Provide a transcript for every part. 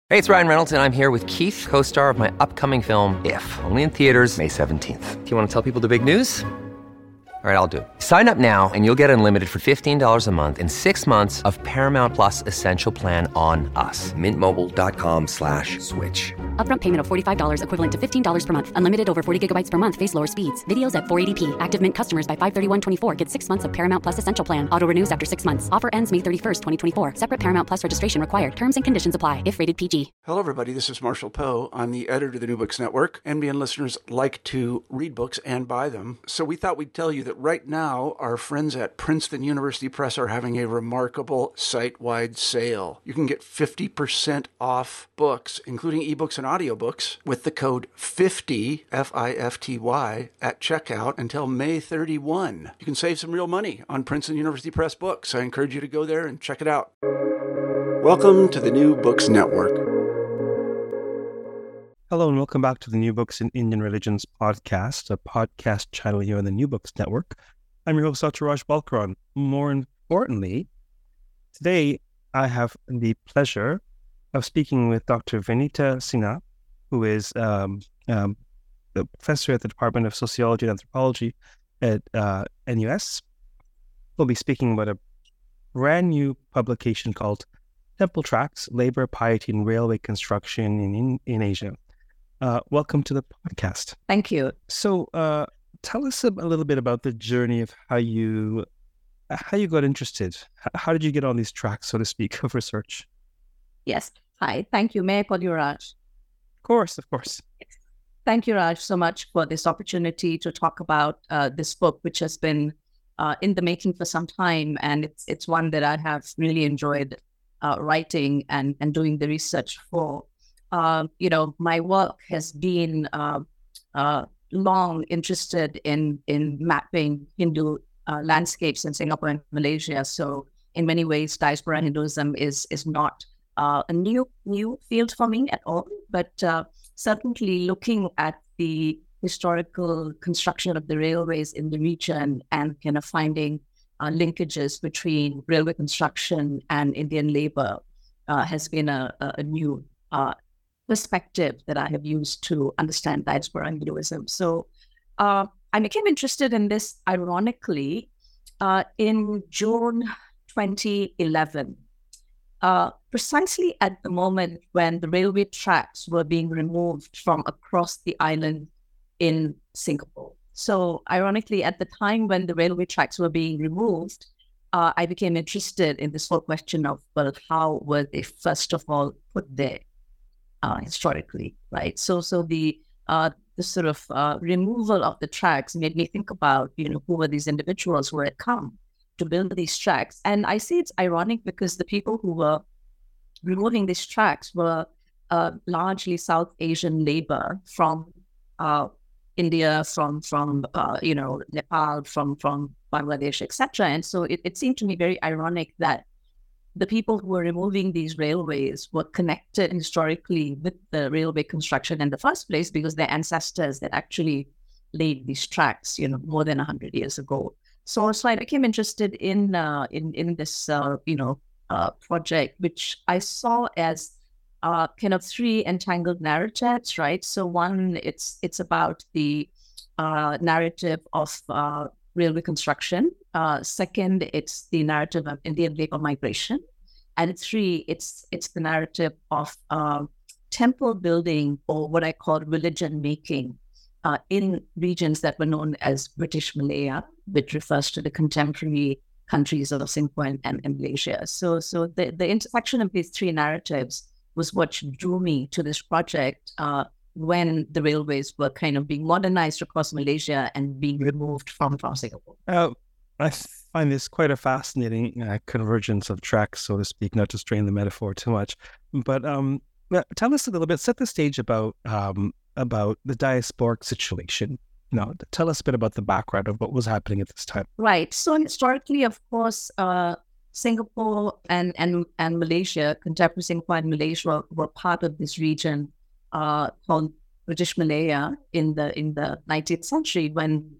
Hey, it's Ryan Reynolds, and I'm here with Keith, co-star of my upcoming film, If, only in theaters May 17th. Do you want to tell people the big news? All right, I'll do it. Sign up now and you'll get unlimited for $15 a month and 6 months of Paramount Plus Essential Plan on us. MintMobile.com/switch. Upfront payment of $45 equivalent to $15 per month. Unlimited over 40 gigabytes per month. Face lower speeds. Videos at 480p. Active Mint customers by 531.24 get 6 months of Paramount Plus Essential Plan. Auto renews after 6 months. Offer ends May 31st, 2024. Separate Paramount Plus registration required. Terms and conditions apply if rated PG. Hello, everybody. This is Marshall Poe. I'm the editor of the New Books Network. NBN listeners like to read books and buy them. So we thought we'd tell you that right now, our friends at Princeton University Press are having a remarkable site-wide sale. You can get 50% off books, including ebooks and audiobooks, with the code 50, F-I-F-T-Y, at checkout until May 31. You can save some real money on Princeton University Press books. I encourage you to go there and check it out. Welcome to the New Books Network. Hello and welcome back to the New Books in Indian Religions podcast, a podcast channel here on the New Books Network. I'm your host, Dr. Raj Balkaran. More importantly, today I have the pleasure of speaking with Dr. Vinita Sinha, who is a professor at the Department of Sociology and Anthropology at NUS. We'll be speaking about a brand new publication called Temple Tracks, Labor, Piety, and Railway Construction in Asia. Welcome to the podcast. Thank you. So, tell us a little bit about the journey of how you got interested. How did you get on these tracks, so to speak, of research? Yes. Hi. Thank you. May I call you Raj? Of course. Thank you, Raj, so much for this opportunity to talk about this book, which has been in the making for some time. And it's one that I have really enjoyed writing and doing the research for. My work has been long interested in mapping Hindu landscapes in Singapore and Malaysia. So in many ways, diaspora Hinduism is not a new field for me at all, but certainly looking at the historical construction of the railways in the region and kind of finding linkages between railway construction and Indian labor has been a new perspective that I have used to understand diaspora Hinduism. So I became interested in this, ironically, in June 2011, precisely at the moment when the railway tracks were being removed from across the island in Singapore. So ironically, at the time when the railway tracks were being removed, I became interested in this whole question of, well, how were they first of all put there? Historically, right? So the sort of removal of the tracks made me think about, who were these individuals who had come to build these tracks. And I say it's ironic because the people who were removing these tracks were largely South Asian labor from India, from Nepal, from Bangladesh, etc. And so it seemed to me very ironic that the people who were removing these railways were connected historically with the railway construction in the first place because their ancestors had actually laid these tracks, more than 100 years ago. So I became interested in this, project, which I saw as kind of three entangled narratives, right? So one, it's about the narrative of railway construction. Second, it's the narrative of Indian labor migration. And three, it's the narrative of temple building, or what I call religion making, in regions that were known as British Malaya, which refers to the contemporary countries of Singapore and Malaysia. So the intersection of these three narratives was what drew me to this project when the railways were kind of being modernized across Malaysia and being removed from Singapore. I find this quite a fascinating convergence of tracks, so to speak, not to strain the metaphor too much. But tell us a little bit, set the stage about the diasporic situation. Tell us a bit about the background of what was happening at this time. Right. So historically, of course, Singapore and Malaysia, contemporary Singapore and Malaysia were part of this region called British Malaya in the 19th century when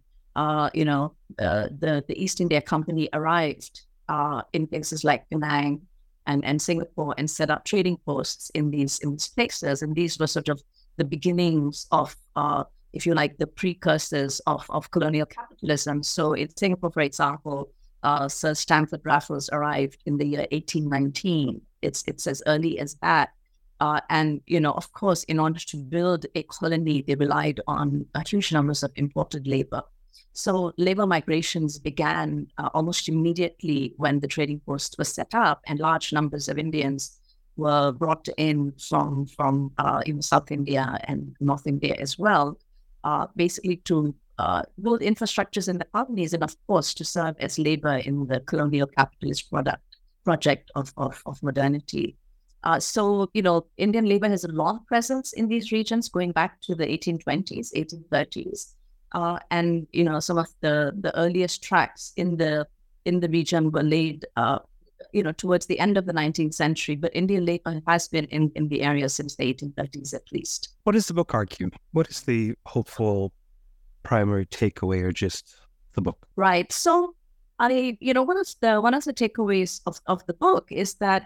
the East India Company arrived in places like Penang and Singapore and set up trading posts in these places. And these were sort of the beginnings of, if you like, the precursors of colonial capitalism. So in Singapore, for example, Sir Stamford Raffles arrived in the year 1819. It's as early as that. And, of course, in order to build a colony, they relied on huge numbers of imported labor. So labor migrations began almost immediately when the trading post was set up, and large numbers of Indians were brought in from South India and North India as well, basically to build infrastructures in the colonies, and of course to serve as labor in the colonial capitalist project of modernity. So Indian labor has a long presence in these regions going back to the 1820s, 1830s. And some of the earliest tracks in the region were laid towards the end of the 19th century, but Indian labor has been in the area since the 1830s at least. What does the book argue? What is the hopeful primary takeaway or just the book? Right. So one of the takeaways of the book is that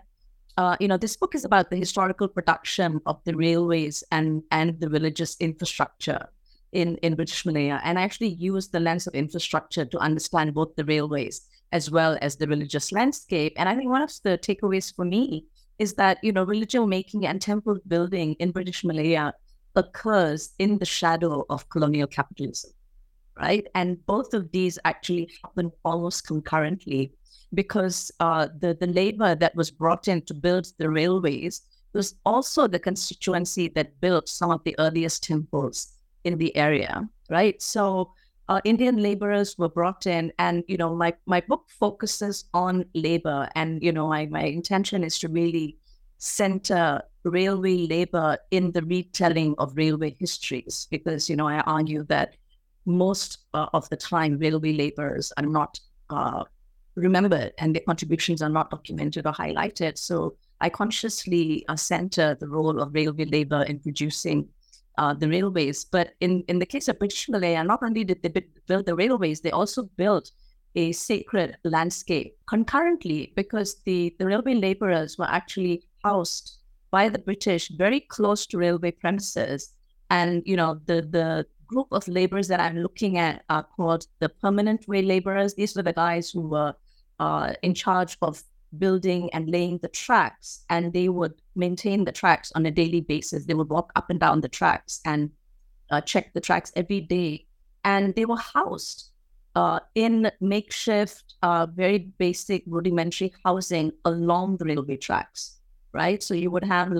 this book is about the historical production of the railways and the religious infrastructure in British Malaya, and I actually use the lens of infrastructure to understand both the railways as well as the religious landscape. And I think one of the takeaways for me is that, religion making and temple building in British Malaya occurs in the shadow of colonial capitalism, right? And both of these actually happen almost concurrently, because the labor that was brought in to build the railways was also the constituency that built some of the earliest temples in the area, right? So Indian laborers were brought in, and my book focuses on labor, and my intention is to really center railway labor in the retelling of railway histories, because I argue that most of the time railway laborers are not remembered and their contributions are not documented or highlighted. So I consciously center the role of railway labor in producing the railways. But in the case of British Malaya, not only did they build the railways, they also built a sacred landscape concurrently, because the railway laborers were actually housed by the British very close to railway premises. And, the group of laborers that I'm looking at are called the permanent way laborers. These were the guys who were in charge of building and laying the tracks, and they would maintain the tracks on a daily basis. They would walk up and down the tracks and check the tracks every day. And they were housed in makeshift, very basic rudimentary housing along the railway tracks, right? So you would have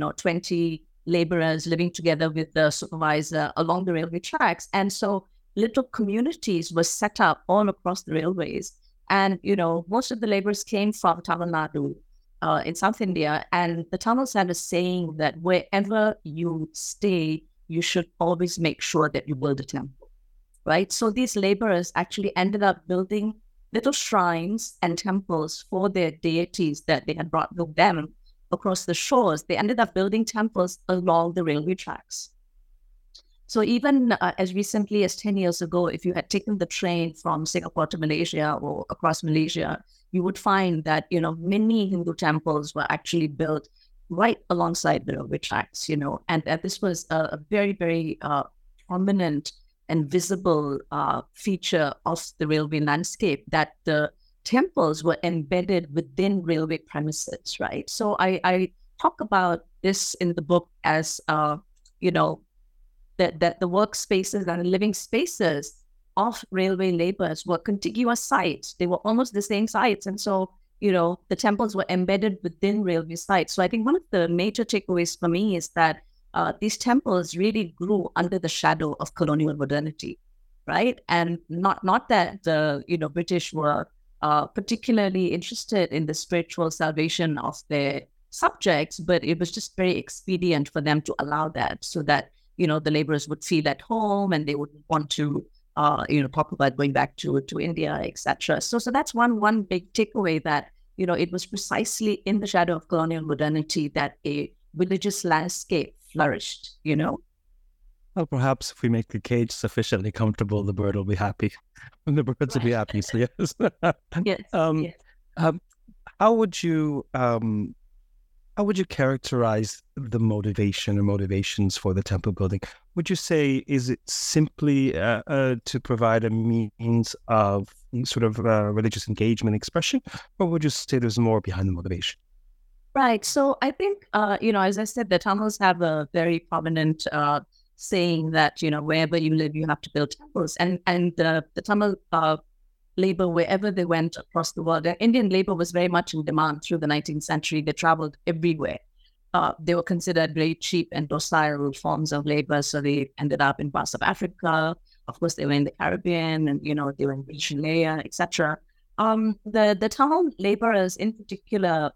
20 laborers living together with the supervisor along the railway tracks. And so little communities were set up all across the railways. And, most of the laborers came from Tamil Nadu in South India. And the Tamils had a saying that wherever you stay, you should always make sure that you build a temple, right? So these laborers actually ended up building little shrines and temples for their deities that they had brought with them across the shores. They ended up building temples along the railway tracks. So even as recently as 10 years ago, if you had taken the train from Singapore to Malaysia or across Malaysia, you would find that, many Hindu temples were actually built right alongside the railway tracks, and this was a very, very prominent and visible feature of the railway landscape, that the temples were embedded within railway premises, right? So I talk about this in the book as, that the workspaces and the living spaces of railway laborers were contiguous sites. They were almost the same sites. And so, the temples were embedded within railway sites. So I think one of the major takeaways for me is that these temples really grew under the shadow of colonial modernity, right? And not that the, British were particularly interested in the spiritual salvation of their subjects, but it was just very expedient for them to allow that, so that the laborers would feel at home and they would want to, talk about going back to India, etc. So that's one big takeaway, that, it was precisely in the shadow of colonial modernity that a religious landscape flourished, Well, perhaps if we make the cage sufficiently comfortable, the bird will be happy. The birds will be happy, so yes. Yes. Yes. How would you characterize the motivation or motivations for the temple building? Would you say, is it simply to provide a means of sort of religious engagement expression, or would you say there's more behind the motivation? Right. So I think, as I said, the Tamils have a very prominent saying that, wherever you live, you have to build temples. And the Tamil labor, wherever they went across the world, Indian labor was very much in demand through the 19th century. They traveled everywhere. They were considered very cheap and docile forms of labor. So they ended up in parts of Africa. Of course, they were in the Caribbean and, they were in British Malaya, etc. The Tamil laborers in particular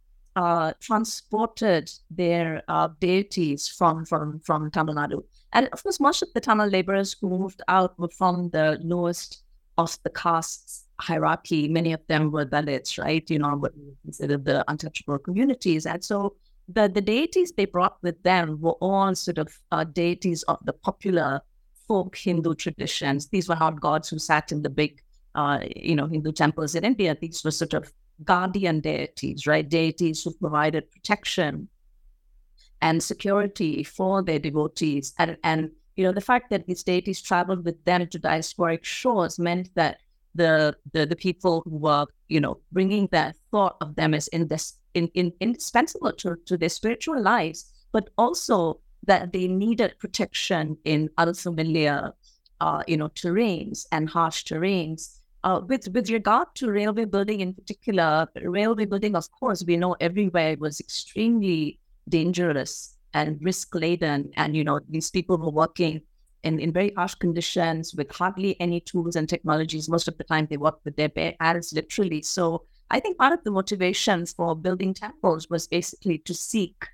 transported their deities from Tamil Nadu. And of course, most of the Tamil laborers who moved out were from the lowest of the castes hierarchy. Many of them were Dalits, right? What we consider the untouchable communities. And so the deities they brought with them were all sort of deities of the popular folk Hindu traditions. These were not gods who sat in the big, Hindu temples in India. These were sort of guardian deities, right? Deities who provided protection and security for their devotees. And the fact that these deities traveled with them to diasporic shores meant that the people who were, bringing that thought of them as indispensable to their spiritual lives, but also that they needed protection in unfamiliar, terrains and harsh terrains. With regard to railway building in particular, railway building, of course, we know everywhere was extremely dangerous and risk-laden. And, these people were working in very harsh conditions with hardly any tools and technologies. Most of the time they worked with their bare hands, literally. So I think part of the motivation for building temples was basically to seek,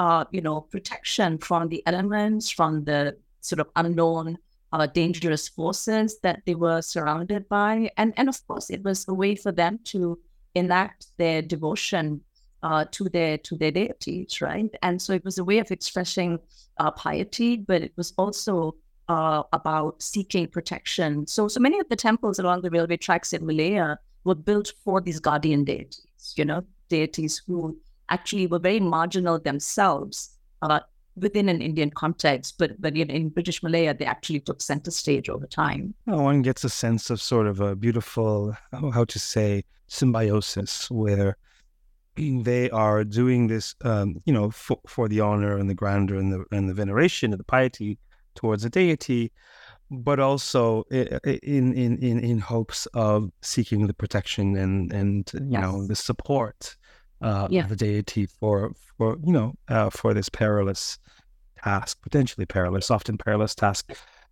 protection from the elements, from the sort of unknown dangerous forces that they were surrounded by. And of course, it was a way for them to enact their devotion to their deities, right? And so it was a way of expressing piety, but it was also about seeking protection. So many of the temples along the railway tracks in Malaya were built for these guardian deities, deities who actually were very marginal themselves within an Indian context, but in British Malaya, they actually took center stage over time. One gets a sense of sort of a beautiful, symbiosis where they are doing this, for the honor and the grandeur and the veneration and the piety towards the deity, but also in hopes of seeking the protection and the support of the deity for this perilous task, potentially perilous, often perilous task.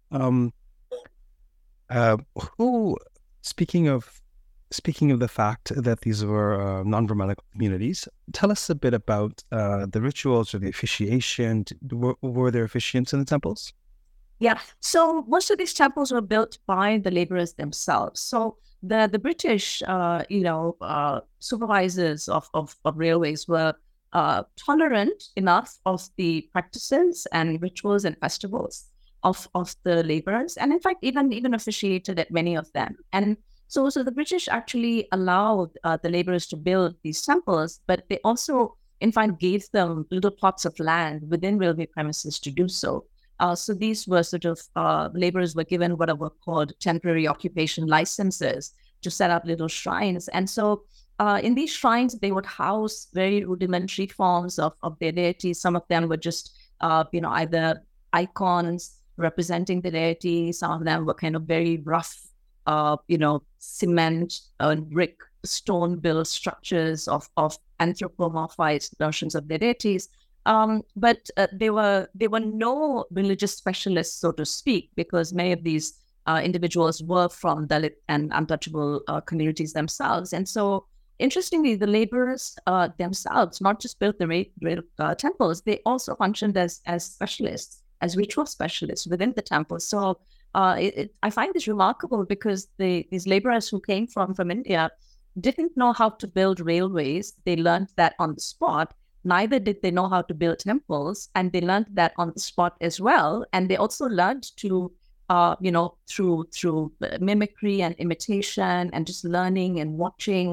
Speaking of the fact that these were non-Brahmanic communities, tell us a bit about the rituals or the officiation. Were there officiants in the temples? Yeah, so most of these temples were built by the laborers themselves. So the British, supervisors of railways were tolerant enough of the practices and rituals and festivals of the laborers, and in fact, even officiated at many of them. And so the British actually allowed the laborers to build these temples, but they also, in fact, gave them little plots of land within railway premises to do so. So these were sort of laborers were given what were called temporary occupation licenses to set up little shrines. And so in these shrines, they would house very rudimentary forms of their deities. Some of them were just, either icons representing the deity. Some of them were kind of very rough, cement and brick, stone-built structures of anthropomorphized versions of their deities. But there were no religious specialists, so to speak, because many of these individuals were from Dalit and untouchable communities themselves. And so, interestingly, the laborers themselves not just built the temples, they also functioned as specialists, as ritual specialists within the temples. So I find this remarkable because these laborers who came from India didn't know how to build railways. They learned that on the spot. Neither did they know how to build temples, and they learned that on the spot as well. And they also learned to, through mimicry and imitation and just learning and watching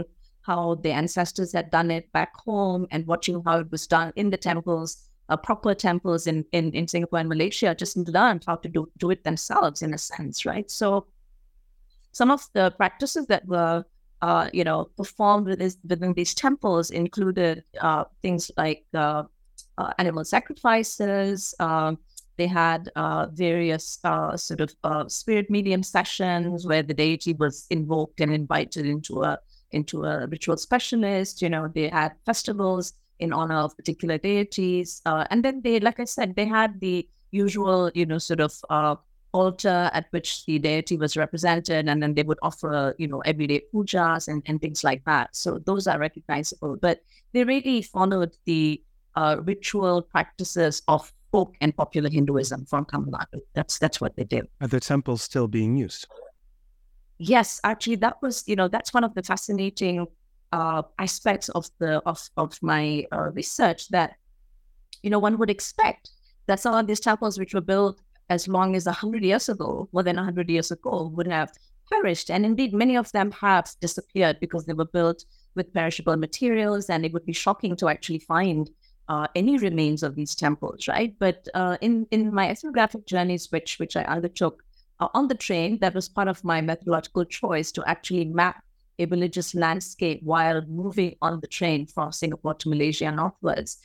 how the ancestors had done it back home and watching how it was done in the temples, proper temples in Singapore and Malaysia, just learned how to do it themselves in a sense, right? So some of the practices that were, performed within these temples included things like animal sacrifices. They had various spirit medium sessions where the deity was invoked and invited into a ritual specialist. They had festivals in honor of particular deities. And then they, like I said, they had the usual, altar at which the deity was represented, and then they would offer, everyday pujas and things like that. So those are recognizable, but they really followed the ritual practices of folk and popular Hinduism from Tamil Nadu. That's what they did. Are the temples still being used? Yes, actually, that was, that's one of the fascinating aspects of my research, that, one would expect that some of these temples, which were built as long as 100 years ago, more than 100 years ago, would have perished. And indeed, many of them have disappeared because they were built with perishable materials, and it would be shocking to actually find any remains of these temples, right? But in my ethnographic journeys, which I undertook on the train, that was part of my methodological choice to actually map a religious landscape while moving on the train from Singapore to Malaysia northwards.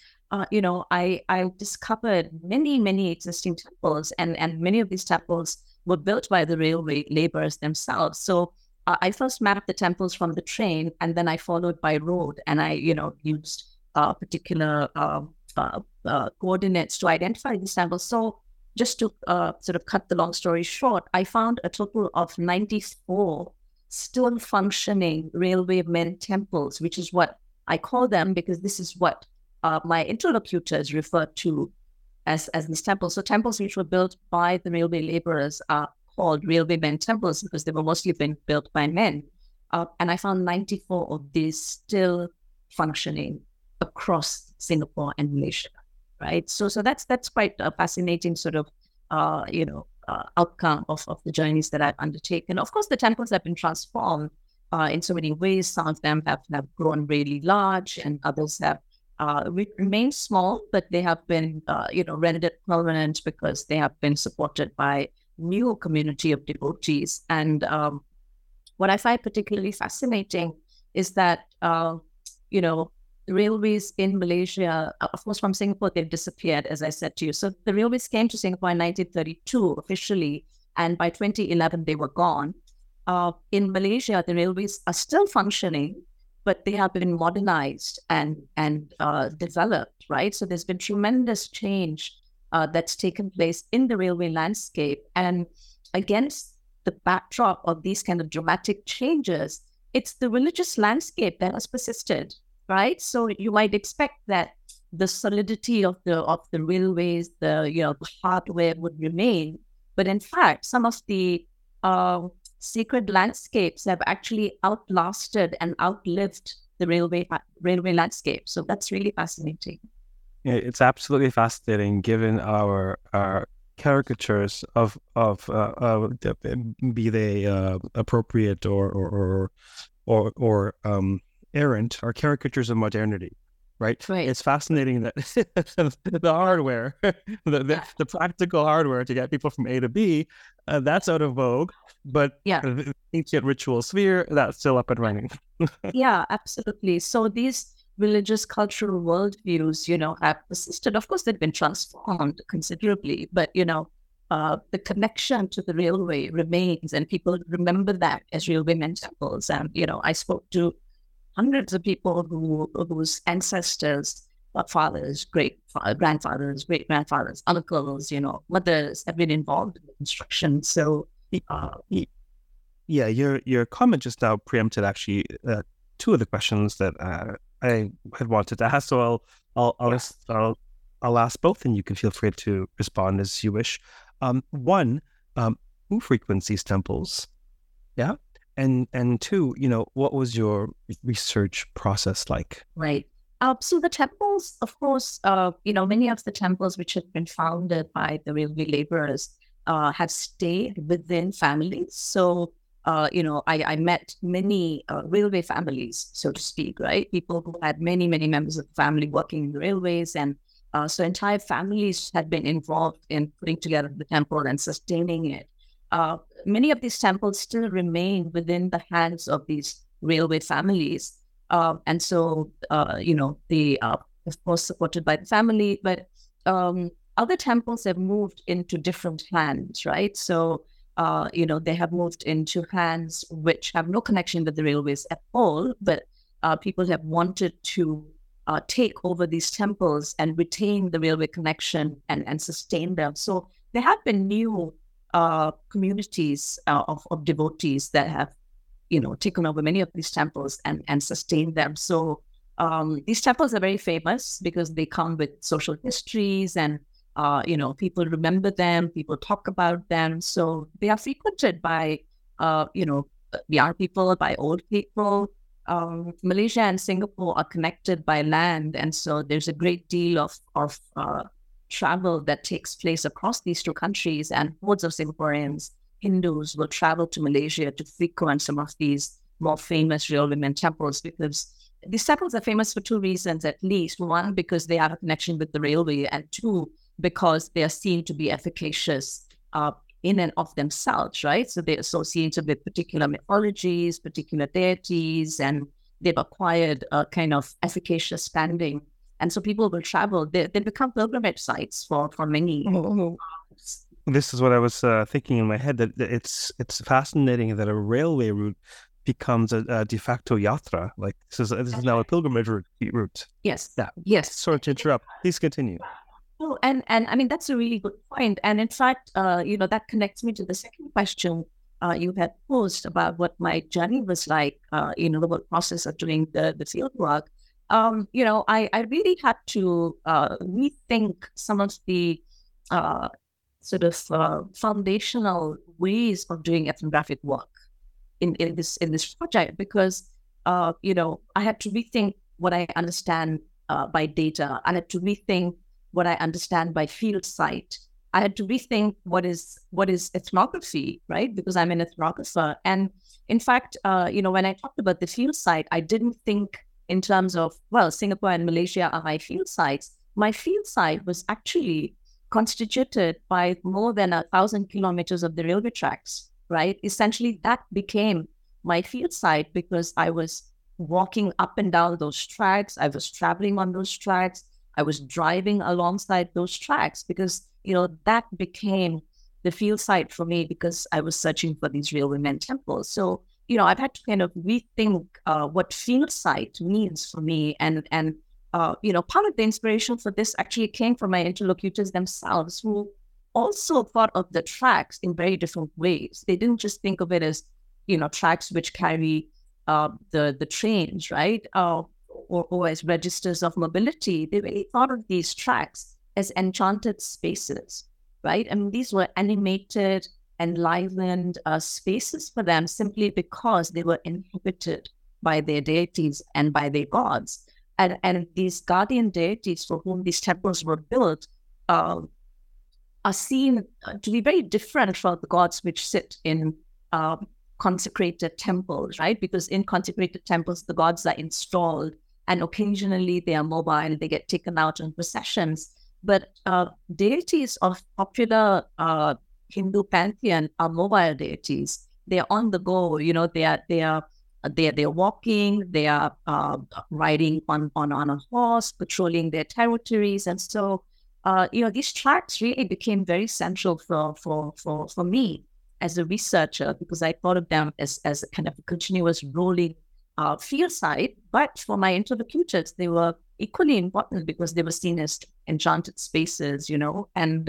I discovered many existing temples, and many of these temples were built by the railway laborers themselves. So I first mapped the temples from the train, and then I followed by road, and I, used particular coordinates to identify these temples. So just to sort of cut the long story short, I found a total of 94 still functioning railway men temples, which is what I call them, because this is what my interlocutors refer to as these temples. So temples which were built by the railway laborers are called railway men temples because they were mostly being built by men. And I found 94 of these still functioning across Singapore and Malaysia, right? So that's quite a fascinating sort of, outcome of the journeys that I've undertaken. Of course, the temples have been transformed in so many ways. Some of them have grown really large, and others have remained small, but they have been, rendered permanent because they have been supported by new community of devotees. And what I find particularly fascinating is that, the railways in Malaysia, of course, from Singapore, they've disappeared, as I said to you. So the railways came to Singapore in 1932 officially, and by 2011, they were gone. In Malaysia, the railways are still functioning, but they have been modernized and developed, right? So there's been tremendous change that's taken place in the railway landscape. And against the backdrop of these kind of dramatic changes, it's the religious landscape that has persisted, right? So you might expect that the solidity of the railways, the hardware would remain. But in fact, some of the sacred landscapes have actually outlasted and outlived the railway landscape. So that's really fascinating. Yeah, it's absolutely fascinating, given our caricatures of be they appropriate or errant, are caricatures of modernity. Right. It's fascinating that the hardware, the practical hardware to get people from A to B, that's out of vogue. But the ancient ritual sphere, that's still up and running. Yeah, absolutely. So these religious cultural worldviews, have persisted. Of course, they've been transformed considerably, but the connection to the railway remains, and people remember that as railway men temples. And I spoke to hundreds of people whose ancestors, fathers, grandfathers, great-grandfathers, uncles, mothers have been involved in the construction. So, your comment just now preempted actually two of the questions that I had wanted to ask. So I'll ask both, and you can feel free to respond as you wish. One, who frequents these temples? Yeah. And two, what was your research process like? Right. So the temples, of course, many of the temples which have been founded by the railway laborers have stayed within families. So I met many railway families, so to speak, right? People who had many, many members of the family working in the railways. And so entire families had been involved in putting together the temple and sustaining it. Many of these temples still remain within the hands of these railway families. And so, they are, of course, supported by the family, but other temples have moved into different hands, right? So, they have moved into hands which have no connection with the railways at all, but people have wanted to take over these temples and retain the railway connection and sustain them. So there have been new communities of devotees that have, taken over many of these temples and sustained them. So these temples are very famous because they come with social histories and people remember them, people talk about them. So they are frequented by, young people, by old people. Malaysia and Singapore are connected by land. And so there's a great deal of travel that takes place across these two countries. And hordes of Singaporeans, Hindus, will travel to Malaysia to frequent some of these more famous railwaymen temples, because these temples are famous for two reasons, at least. One, because they have a connection with the railway, and two, because they are seen to be efficacious in and of themselves, right? So they're associated with particular mythologies, particular deities, and they've acquired a kind of efficacious standing. And so people will travel. They become pilgrimage sites for many. This is what I was thinking in my head, that it's fascinating that a railway route becomes a de facto yatra. Like this is now a pilgrimage route. Yes. Yeah. Yes. Sorry to interrupt. Please continue. Oh, and I mean, that's a really good point. And in fact, that connects me to the second question you had posed about what my journey was like, the whole process of doing the field work. I really had to rethink some of the sort of foundational ways of doing ethnographic work in this project, because I had to rethink what I understand by data. I had to rethink what I understand by field site. I had to rethink what is ethnography, right? Because I'm an ethnographer. And in fact, when I talked about the field site, I didn't think in terms of, well, Singapore and Malaysia are my field sites. My field site was actually constituted by more than 1,000 kilometers of the railway tracks, right? Essentially, that became my field site because I was walking up and down those tracks. I was traveling on those tracks. I was driving alongside those tracks because, that became the field site for me because I was searching for these railwaymen temples. So, I've had to kind of rethink what field site means for me. And part of the inspiration for this actually came from my interlocutors themselves, who also thought of the tracks in very different ways. They didn't just think of it as, tracks which carry the trains, right? Or as registers of mobility. They really thought of these tracks as enchanted spaces, right? I mean, these were animated, enlivened spaces for them simply because they were inhabited by their deities and by their gods. And these guardian deities for whom these temples were built are seen to be very different from the gods which sit in consecrated temples, right? Because in consecrated temples, the gods are installed and occasionally they are mobile, they get taken out in processions. But deities of popular Hindu pantheon are mobile deities. They are on the go. They are walking. They are riding on a horse, patrolling their territories, and so these tracks really became very central for me as a researcher, because I thought of them as a kind of a continuous rolling field site. But for my interlocutors, they were equally important because they were seen as enchanted spaces, and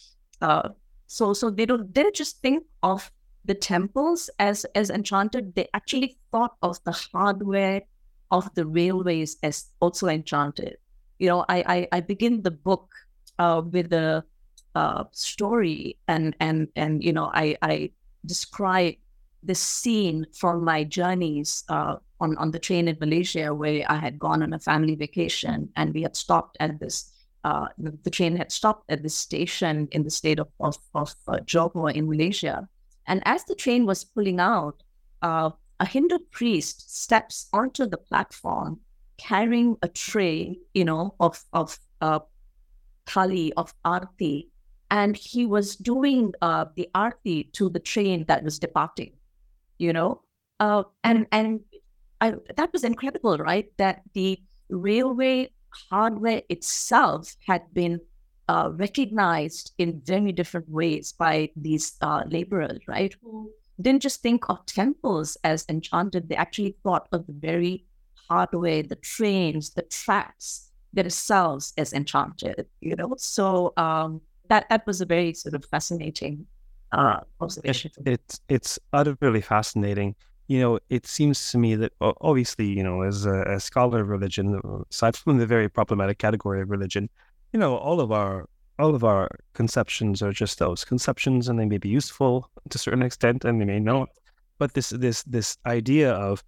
so they didn't just think of the temples as enchanted. They actually thought of the hardware of the railways as also enchanted. I begin the book with a story, and I describe this scene from my journeys on the train in Malaysia, where I had gone on a family vacation, and we had stopped at this. The train had stopped at this station in the state of Johor in Malaysia. And as the train was pulling out, a Hindu priest steps onto the platform carrying a tray, of thali, of aarti, and he was doing the aarti to the train that was departing. That was incredible, right? That the railway hardware itself had been recognized in very different ways by these laborers, right? Who didn't just think of temples as enchanted, they actually thought of the very hardware, the trains, the tracks themselves as enchanted, So that was a very sort of fascinating observation. It's utterly fascinating. It seems to me that obviously, as a scholar of religion, aside from the very problematic category of religion, all of our conceptions are just those conceptions, and they may be useful to a certain extent, and they may not. But this idea of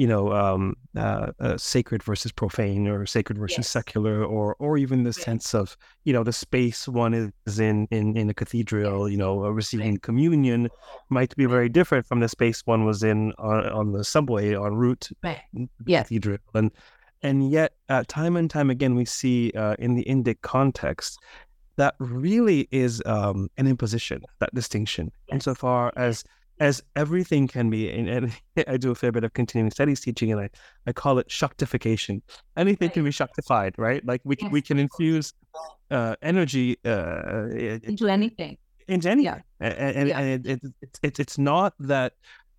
sacred versus profane, or sacred versus secular, or even the sense of the space one is in a cathedral, receiving communion might be very different from the space one was in on the subway en route to the cathedral. And yet, time and time again, we see in the Indic context that really is an imposition, that distinction, insofar as everything can be, and I do a fair bit of continuing studies teaching, and I call it Shaktification. Anything can be Shaktified, right? Like we can infuse energy into anything. And it's not that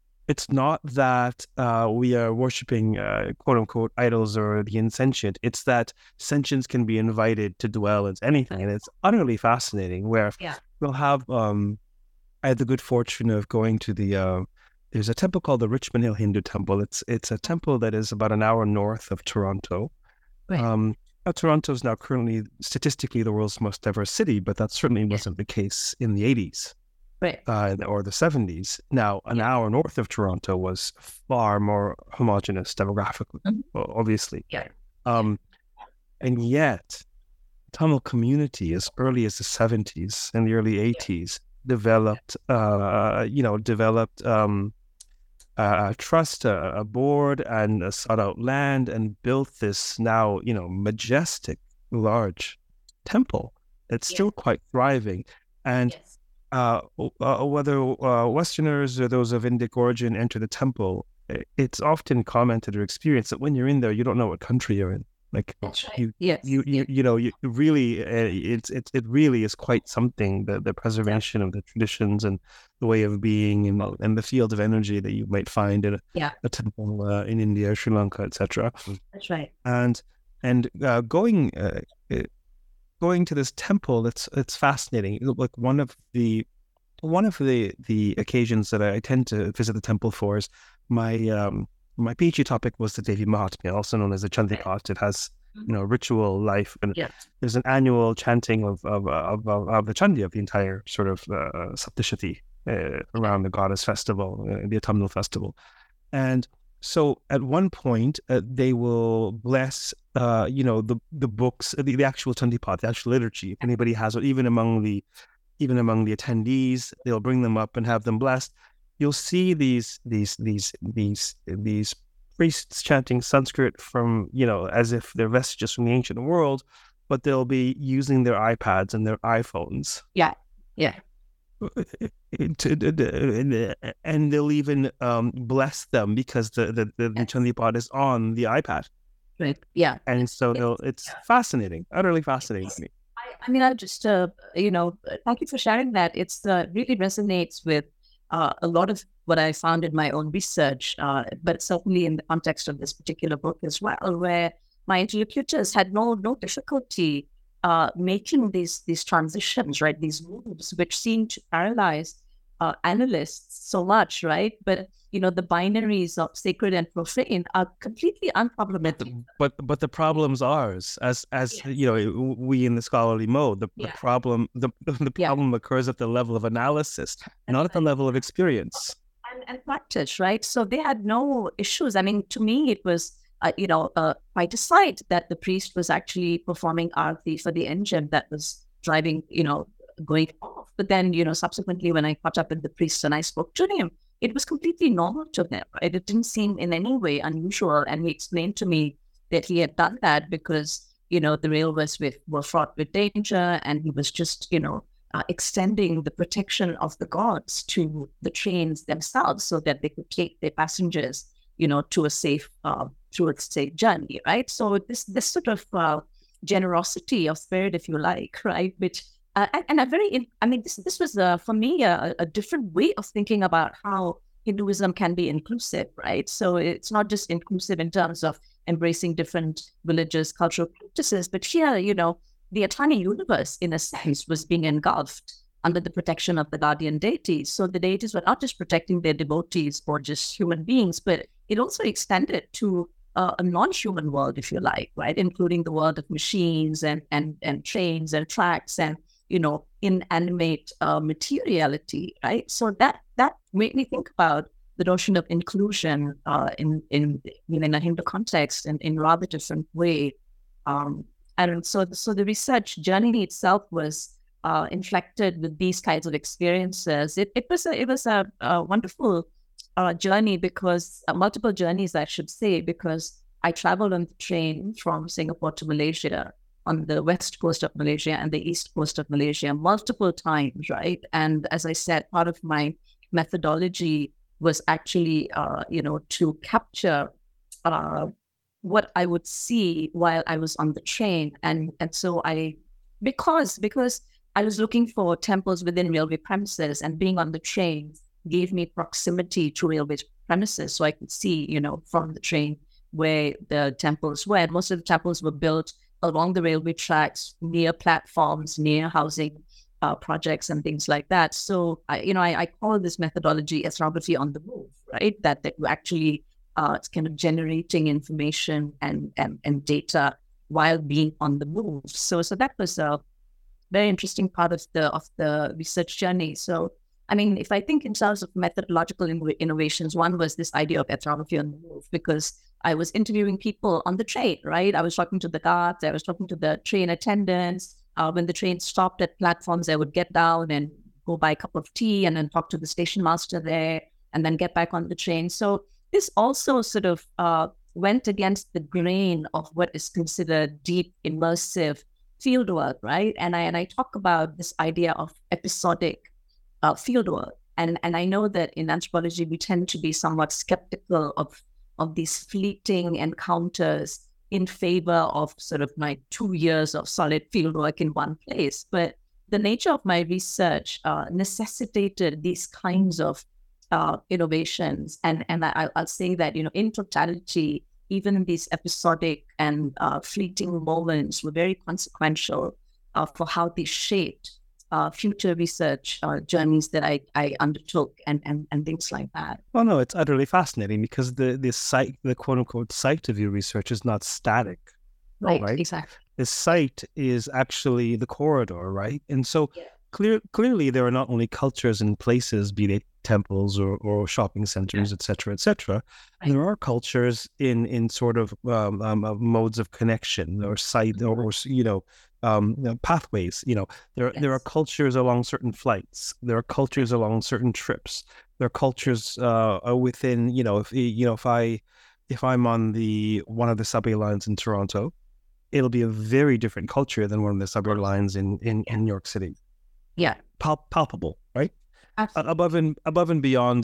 we are worshiping quote unquote idols or the insentient. It's that sentience can be invited to dwell in anything, and it's utterly fascinating. Where we'll have I had the good fortune of going to there's a temple called the Richmond Hill Hindu Temple. It's a temple that is about an hour north of Toronto. Right. Toronto is now currently statistically the world's most diverse city, but that certainly wasn't the case in the 80s. Right. Or the 70s. Now, an hour north of Toronto was far more homogenous demographically, obviously. Yeah. And yet, Tamil community, as early as the 70s and the early 80s, developed trust, a board, and sought out land and built this now, majestic, large temple. It's still quite thriving. And whether Westerners or those of Indic origin enter the temple, it's often commented or experienced that when you're in there, you don't know what country you're in. Like you really, it really is quite something. The preservation of the traditions and the way of being and the field of energy that you might find in a temple in India, Sri Lanka, etc. That's right. And going to this temple, it's fascinating. Like one of the occasions that I tend to visit the temple for is my PhD topic was the Devi Mahatmya, also known as the Chandipat. It has, ritual life, and there's an annual chanting of the Chandi, of the entire sort of Saptashati around the goddess festival, the autumnal festival. And so at one point, they will bless, the books, the actual Chandipat, the actual liturgy. If anybody has it, even among the attendees, they'll bring them up and have them blessed. You'll see these priests chanting Sanskrit from, as if they're vestiges from the ancient world, but they'll be using their iPads and their iPhones. Yeah. And they'll even bless them because the Chandipat is on the iPad. Right. Yeah. And so it's fascinating, utterly fascinating to me. I mean, I just, thank you for sharing that. It's really resonates with a lot of what I found in my own research, but certainly in the context of this particular book as well, where my interlocutors had no difficulty making these transitions, right? These moves, which seem to paralyze analysts so much, right? But the binaries of sacred and profane are completely unproblematic. But the problem's ours, as we in the scholarly mode. The problem occurs at the level of analysis, not at the level of experience and practice, right? So they had no issues. I mean, to me, it was quite a sight that the priest was actually performing arati for the engine that was driving, going off. But then, subsequently when I caught up with the priest and I spoke to him, it was completely normal to him, right? It didn't seem in any way unusual. And he explained to me that he had done that because, the railways were fraught with danger, and he was just, extending the protection of the gods to the trains themselves so that they could take their passengers, to a safe, through a safe journey, right? So this sort of generosity of spirit, if you like, right? Which and this was for me a different way of thinking about how Hinduism can be inclusive, right? So it's not just inclusive in terms of embracing different religious, cultural practices, but here, the entire universe, in a sense, was being engulfed under the protection of the guardian deities. So the deities were not just protecting their devotees or just human beings, but it also extended to a non-human world, if you like, right? Including the world of machines and trains and tracks and, inanimate materiality, right? So that made me think about the notion of inclusion in a Hindu context and in rather different way. And so the research journey itself was inflected with these kinds of experiences. It was a wonderful journey because multiple journeys, I should say, because I traveled on the train from Singapore to Malaysia, on the west coast of Malaysia and the east coast of Malaysia multiple times, right? And as I said, part of my methodology was actually, to capture what I would see while I was on the train. And so because I was looking for temples within railway premises, and being on the train gave me proximity to railway premises. So I could see, from the train where the temples were. And most of the temples were built along the railway tracks, near platforms, near housing projects and things like that. So, I call this methodology ethnography on the move, right? That you actually it's kind of generating information and data while being on the move. So that was a very interesting part of the research journey. So, if I think in terms of methodological innovations, one was this idea of ethnography on the move, because I was interviewing people on the train, right? I was talking to the guards, I was talking to the train attendants. When the train stopped at platforms, I would get down and go buy a cup of tea and then talk to the station master there and then get back on the train. So this also sort of went against the grain of what is considered deep, immersive fieldwork, right? And I talk about this idea of episodic fieldwork. And I know that in anthropology, we tend to be somewhat skeptical of these fleeting encounters in favor of sort of my 2 years of solid fieldwork in one place. But the nature of my research necessitated these kinds of innovations. And I'll say that, in totality, even these episodic and fleeting moments were very consequential for how they shaped future research journeys that I undertook and things like that. Well, no, it's utterly fascinating because the site, the quote unquote site of your research is not static. Right? Exactly. The site is actually the corridor, right? And so clearly there are not only cultures and places, be they temples or shopping centers, et cetera, right. There are cultures in sort of modes of connection or site or pathways. There are cultures along certain flights. There are cultures along certain trips. There are cultures within. If I'm on one of the subway lines in Toronto, it'll be a very different culture than one of the subway lines in New York City. Yeah, palpable, right? Absolutely. Above and beyond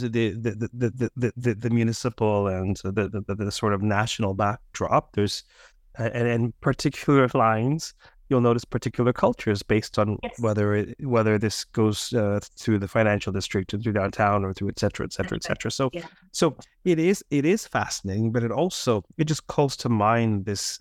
the municipal and the sort of national backdrop, there's and particular lines. You'll notice particular cultures based on whether this goes through the financial district or through downtown or through et cetera. So it is fascinating, but it just calls to mind this.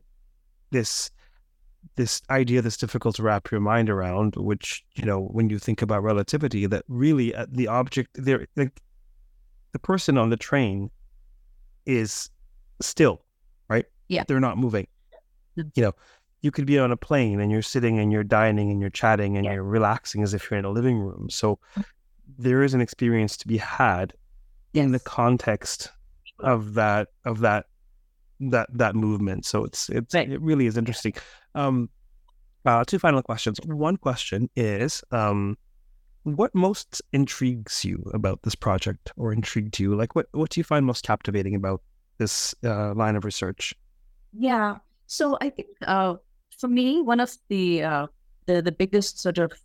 This idea that's difficult to wrap your mind around, which, when you think about relativity, that really the object there, the person on the train is still, right? Yeah. They're not moving. You could be on a plane and you're sitting and you're dining and you're chatting and you're relaxing as if you're in a living room. So there is an experience to be had in the context of that movement. So it really is interesting. Two final questions. One question is, what most intrigues you about this project, or intrigued you? Like, what do you find most captivating about this line of research? Yeah. So I think for me, one of the biggest sort of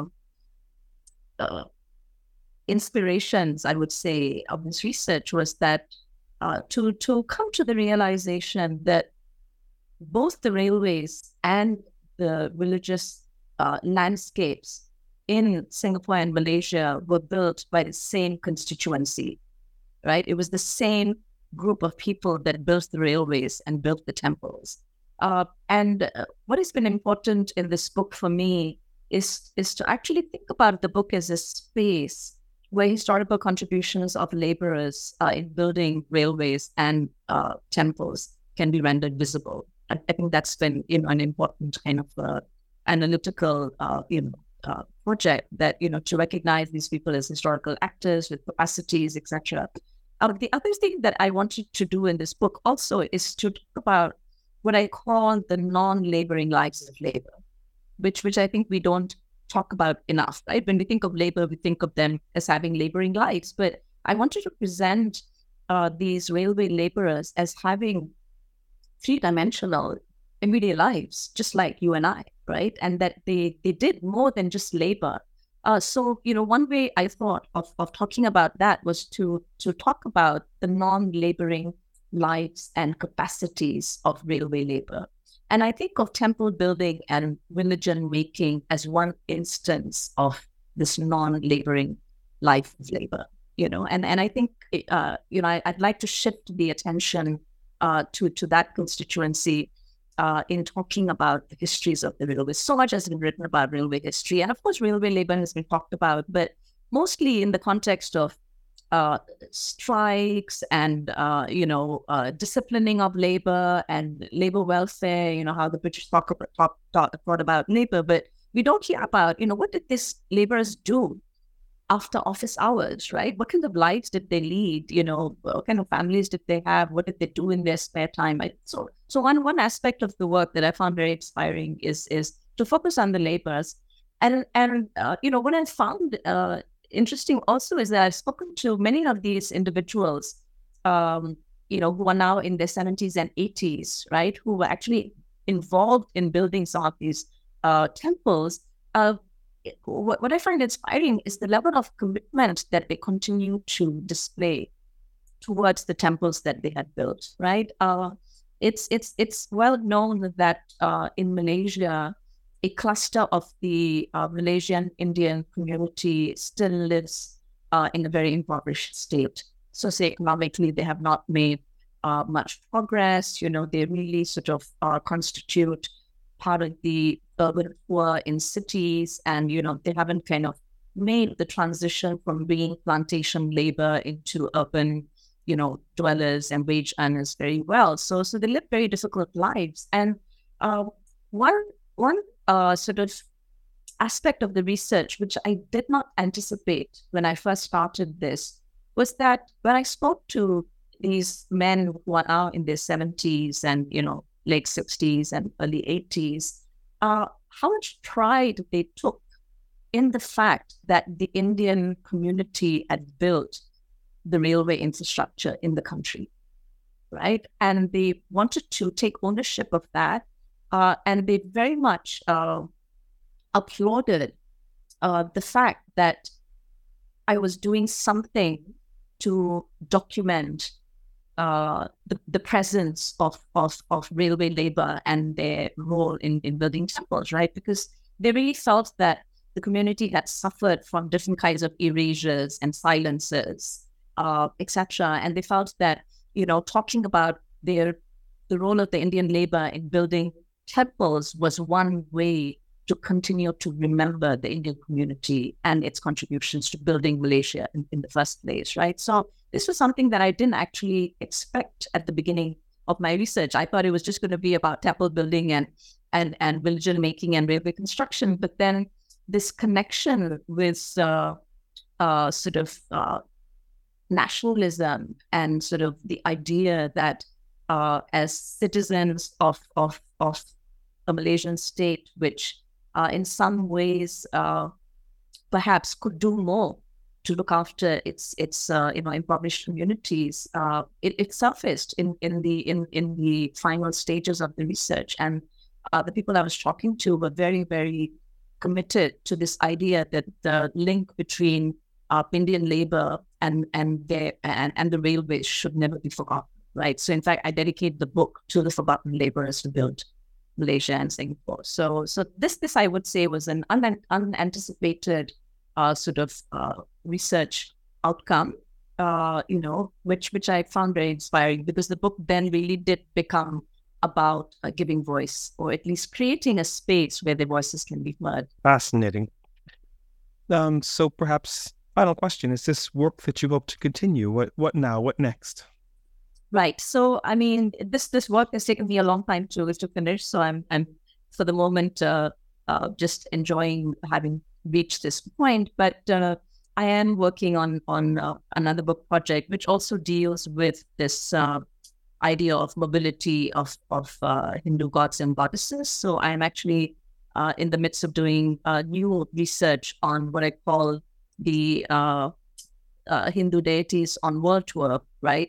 inspirations, I would say, of this research was that to come to the realization that both the railways and the religious landscapes in Singapore and Malaysia were built by the same constituency, right? It was the same group of people that built the railways and built the temples. And what has been important in this book for me is to actually think about the book as a space where historical contributions of laborers in building railways and temples can be rendered visible. I think that's been, an important kind of analytical, project that, to recognize these people as historical actors with capacities, etc. The other thing that I wanted to do in this book also is to talk about what I call the non-laboring lives of labor, which I think we don't talk about enough, right? When we think of labor, we think of them as having laboring lives, but I wanted to present these railway laborers as having three-dimensional everyday lives, just like you and I, right? And that they did more than just labor. So, one way I thought of talking about that was to talk about the non-laboring lives and capacities of railway labor. And I think of temple building and religion making as one instance of this non-laboring life of labor, and I think, I'd like to shift the attention to that constituency in talking about the histories of the railways. So much has been written about railway history. And of course, railway labor has been talked about, but mostly in the context of strikes and, disciplining of labor and labor welfare, how the British thought about labor. But we don't hear about, what did these laborers do after office hours, right? What kind of lives did they lead? What kind of families did they have? What did they do in their spare time? So one aspect of the work that I found very inspiring is to focus on the laborers. And what I found interesting also is that I've spoken to many of these individuals, who are now in their 70s and 80s, right? Who were actually involved in building some of these temples. What I find inspiring is the level of commitment that they continue to display towards the temples that they had built, right? It's well known that in Malaysia, a cluster of the Malaysian Indian community still lives in a very impoverished state. Socioeconomically, they have not made much progress. They really sort of constitute part of the urban poor in cities, and they haven't kind of made the transition from being plantation labor into urban dwellers and wage earners very well. So they live very difficult lives. And one sort of aspect of the research, which I did not anticipate when I first started this, was that when I spoke to these men who are now in their 70s and late 60s and early 80s, how much pride they took in the fact that the Indian community had built the railway infrastructure in the country, right? And they wanted to take ownership of that, and they very much applauded the fact that I was doing something to document the presence of railway labor and their role in building temples, right? Because they really felt that the community had suffered from different kinds of erasures and silences, etc. And they felt that, talking about the role of the Indian labor in building temples was one way to continue to remember the Indian community and its contributions to building Malaysia in the first place, right? So this was something that I didn't actually expect at the beginning of my research. I thought it was just going to be about temple building and religion making and railway construction. But then this connection with sort of nationalism and sort of the idea that as citizens of a Malaysian state, which in some ways perhaps could do more to look after its impoverished communities. It surfaced in the final stages of the research, and the people I was talking to were very, very committed to this idea that the link between Indian labor and the railways should never be forgotten. Right. So in fact, I dedicate the book to the forgotten laborers who built Malaysia and Singapore. So this I would say was an unanticipated research outcome, which I found very inspiring, because the book then really did become about giving voice, or at least creating a space where their voices can be heard. Fascinating. So perhaps final question: is this work that you hope to continue? What now? What next? Right. So, I mean, this work has taken me a long time to finish. So I'm for the moment just enjoying having reached this point. But I am working on another book project, which also deals with this idea of mobility of Hindu gods and goddesses. So I'm actually in the midst of doing new research on what I call the Hindu deities on world tour, right?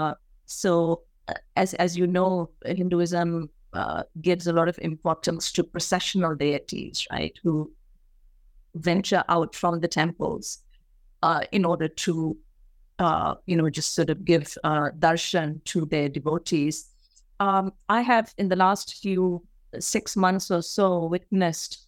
So as you know, Hinduism gives a lot of importance to processional deities, right, who venture out from the temples in order to, just sort of give darshan to their devotees. I have, in the last 6 months or so, witnessed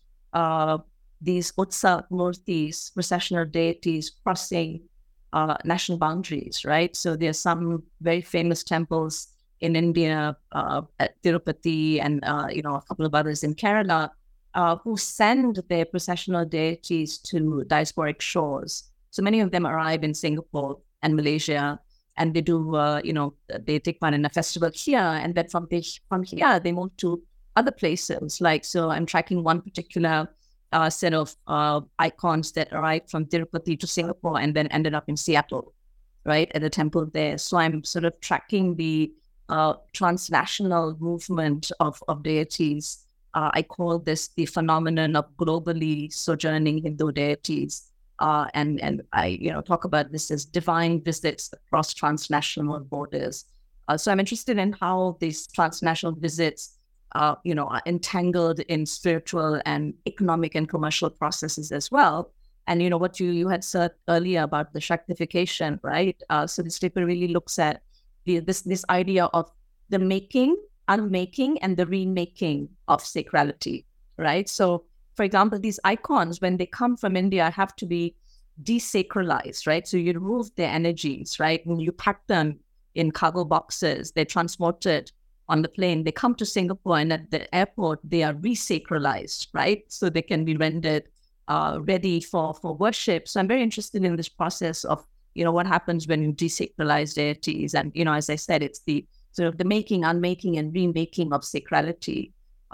these Utsav Murtis, processional deities, crossing national boundaries, right? So there are some very famous temples in India, at Tirupati, and a couple of others in Kerala, who send their processional deities to diasporic shores. So many of them arrive in Singapore and Malaysia, and they do, they take part in a festival here, and then from here they move to other places. So I'm tracking one particular set of icons that arrived from Tirupati to Singapore and then ended up in Seattle, right, at the temple there. So I'm sort of tracking the transnational movement of deities. I call this the phenomenon of globally sojourning Hindu deities. And I, talk about this as divine visits across transnational borders. So I'm interested in how these transnational visits are entangled in spiritual and economic and commercial processes as well. And, what you had said earlier about the Shaktification, right? So this paper really looks at this idea of the making, unmaking, and the remaking of sacrality, right? So, for example, these icons, when they come from India, have to be desacralized, right? So you remove their energies, right? When you pack them in cargo boxes, they're transported on the plane, they come to Singapore, and at the airport, they are resacralized, right? So they can be rendered ready for worship. So I'm very interested in this process of, what happens when you desacralize deities. And, as I said, it's the sort of the making, unmaking, and remaking of sacrality.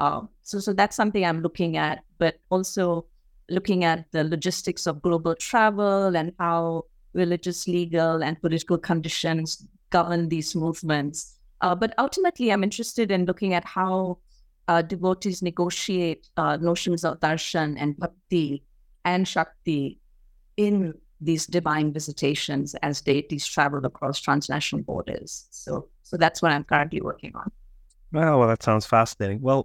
So that's something I'm looking at, but also looking at the logistics of global travel and how religious, legal, and political conditions govern these movements. But ultimately, I'm interested in looking at how devotees negotiate notions of darshan and bhakti and shakti in these divine visitations as deities travel across transnational borders. So that's what I'm currently working on. Well, that sounds fascinating. Well,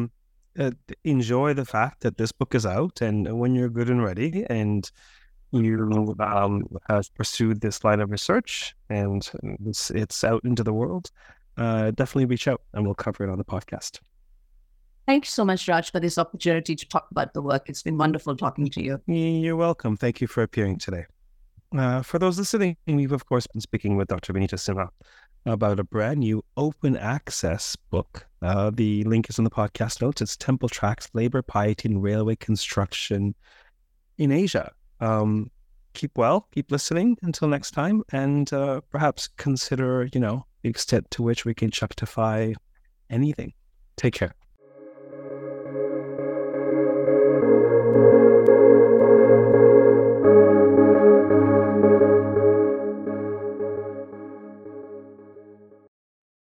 enjoy the fact that this book is out, and when you're good and ready, and you have pursued this line of research, and it's out into the world, definitely reach out, and we'll cover it on the podcast. Thanks so much, Raj, for this opportunity to talk about the work. It's been wonderful talking to you. You're welcome. Thank you for appearing today. For those listening, we've, of course, been speaking with Dr. Vinita Sinha about a brand new open access book. The link is in the podcast notes. It's Temple Tracks, Labor, Piety, and Railway Construction in Asia. Keep well, keep listening until next time, and perhaps consider, the extent to which we can Shaktify anything. Take care.